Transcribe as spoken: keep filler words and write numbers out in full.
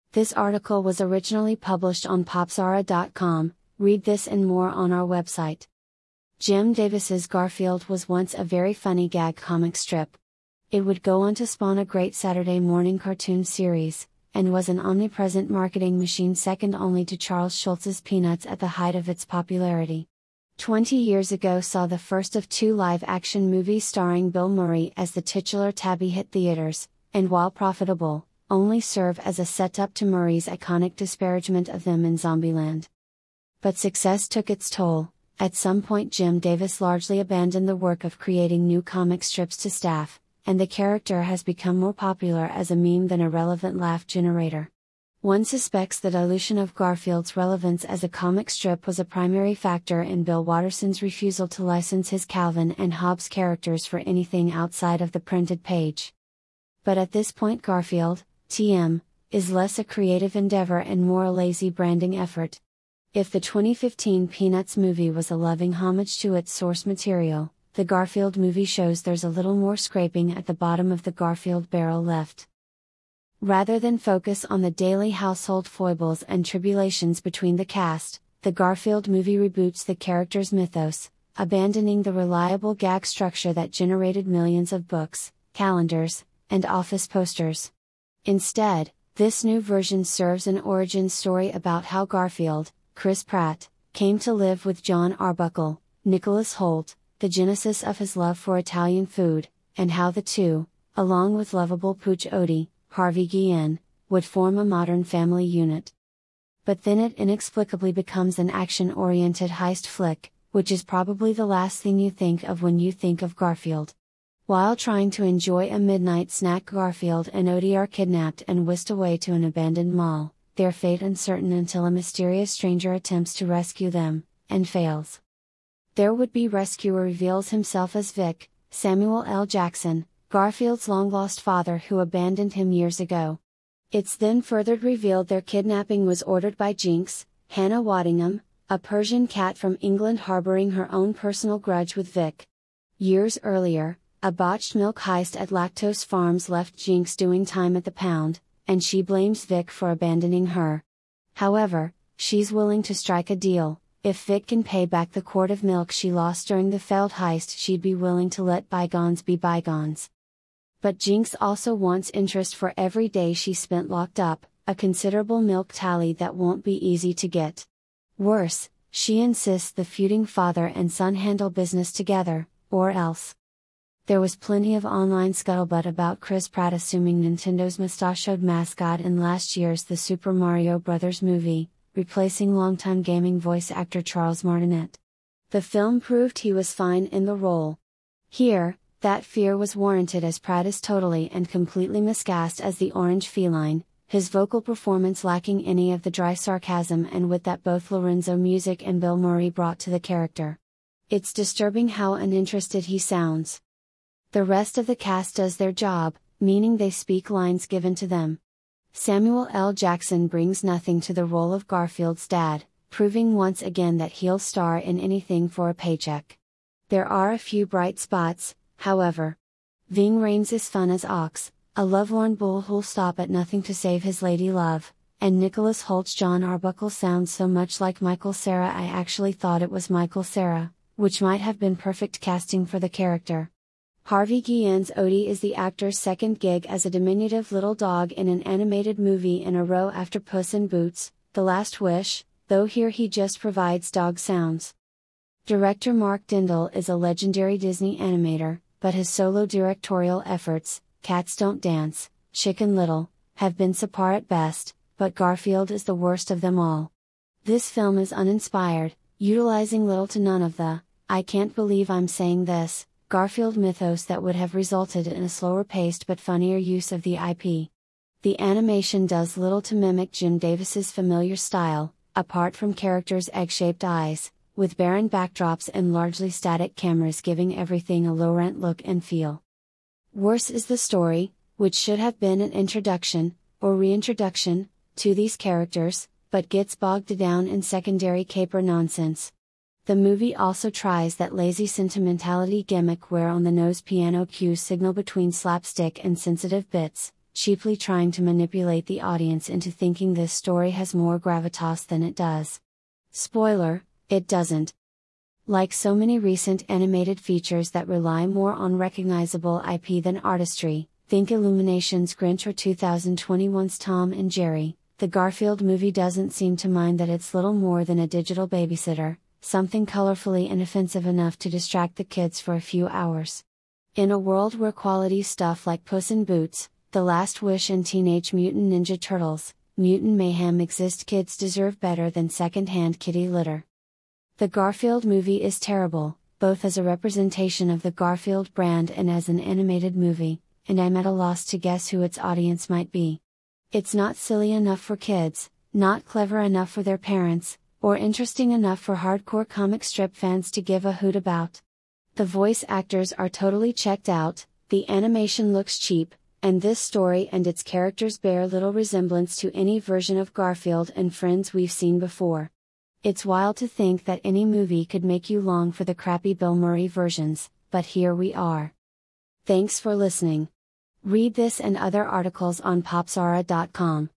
This article was originally published on popzara dot com, read this and more on our website. Jim Davis's Garfield was once a very funny gag comic strip. It would go on to spawn a great Saturday morning cartoon series, and was an omnipresent marketing machine second only to Charles Schulz's Peanuts at the height of its popularity. Twenty years ago saw the first of two live-action movies starring Bill Murray as the titular Tabby hit theaters, and while profitable, only serve as a setup to Murray's iconic disparagement of them in Zombieland. But success took its toll. At some point Jim Davis largely abandoned the work of creating new comic strips to staff, and the character has become more popular as a meme than a relevant laugh generator. One suspects the dilution of Garfield's relevance as a comic strip was a primary factor in Bill Watterson's refusal to license his Calvin and Hobbes characters for anything outside of the printed page. But at this point Garfield, T M, is less a creative endeavor and more a lazy branding effort. If the twenty fifteen Peanuts movie was a loving homage to its source material, the Garfield movie shows there's a little more scraping at the bottom of the Garfield barrel left. Rather than focus on the daily household foibles and tribulations between the cast, the Garfield movie reboots the character's mythos, abandoning the reliable gag structure that generated millions of books, calendars, and office posters. Instead, this new version serves an origin story about how Garfield, Chris Pratt, came to live with John Arbuckle, Nicholas Hoult, the genesis of his love for Italian food, and how the two, along with lovable Pooch Odie, Harvey Guillen, would form a modern family unit. But then it inexplicably becomes an action-oriented heist flick, which is probably the last thing you think of when you think of Garfield. While trying to enjoy a midnight snack, Garfield and Odie are kidnapped and whisked away to an abandoned mall, their fate uncertain until a mysterious stranger attempts to rescue them, and fails. Their would-be rescuer reveals himself as Vic, Samuel L. Jackson, Garfield's long-lost father who abandoned him years ago. It's then further revealed their kidnapping was ordered by Jinx, Hannah Waddingham, a Persian cat from England harboring her own personal grudge with Vic. Years earlier, a botched milk heist at Lactose Farms left Jinx doing time at the pound, and she blames Vic for abandoning her. However, she's willing to strike a deal. If Vic can pay back the quart of milk she lost during the failed heist, she'd be willing to let bygones be bygones. But Jinx also wants interest for every day she spent locked up, a considerable milk tally that won't be easy to get. Worse, she insists the feuding father and son handle business together, or else. There was plenty of online scuttlebutt about Chris Pratt assuming Nintendo's mustachioed mascot in last year's The Super Mario Bros. Movie, replacing longtime gaming voice actor Charles Martinet. The film proved he was fine in the role. Here, that fear was warranted as Pratt is totally and completely miscast as the orange feline, his vocal performance lacking any of the dry sarcasm and wit that both Lorenzo Music and Bill Murray brought to the character. It's disturbing how uninterested he sounds. The rest of the cast does their job, meaning they speak lines given to them. Samuel L. Jackson brings nothing to the role of Garfield's dad, proving once again that he'll star in anything for a paycheck. There are a few bright spots, however. Ving Rhames is fun as Ox, a lovelorn bull who'll stop at nothing to save his lady love, and Nicholas Hoult's John Arbuckle sounds so much like Michael Cera I actually thought it was Michael Cera, which might have been perfect casting for the character. Harvey Guillen's Odie is the actor's second gig as a diminutive little dog in an animated movie in a row after Puss in Boots, The Last Wish, though here he just provides dog sounds. Director Mark Dindal is a legendary Disney animator, but his solo directorial efforts, Cats Don't Dance, Chicken Little, have been subpar at best, but Garfield is the worst of them all. This film is uninspired, utilizing little to none of the, I can't believe I'm saying this, Garfield mythos that would have resulted in a slower paced but funnier use of the I P. The animation does little to mimic Jim Davis's familiar style, apart from characters' egg-shaped eyes, with barren backdrops and largely static cameras giving everything a low-rent look and feel. Worse is the story, which should have been an introduction, or reintroduction, to these characters, but gets bogged down in secondary caper nonsense. The movie also tries that lazy sentimentality gimmick where on-the-nose piano cues signal between slapstick and sensitive bits, cheaply trying to manipulate the audience into thinking this story has more gravitas than it does. Spoiler, it doesn't. Like so many recent animated features that rely more on recognizable I P than artistry, think Illumination's Grinch or two thousand twenty-one's Tom and Jerry, the Garfield movie doesn't seem to mind that it's little more than a digital babysitter, something colorfully inoffensive enough to distract the kids for a few hours. In a world where quality stuff like Puss in Boots, The Last Wish and Teenage Mutant Ninja Turtles, Mutant Mayhem exist, kids deserve better than second-hand kitty litter. The Garfield movie is terrible, both as a representation of the Garfield brand and as an animated movie, and I'm at a loss to guess who its audience might be. It's not silly enough for kids, not clever enough for their parents, or interesting enough for hardcore comic strip fans to give a hoot about. The voice actors are totally checked out, the animation looks cheap, and this story and its characters bear little resemblance to any version of Garfield and Friends we've seen before. It's wild to think that any movie could make you long for the crappy Bill Murray versions, but here we are. Thanks for listening. Read this and other articles on popzara dot com.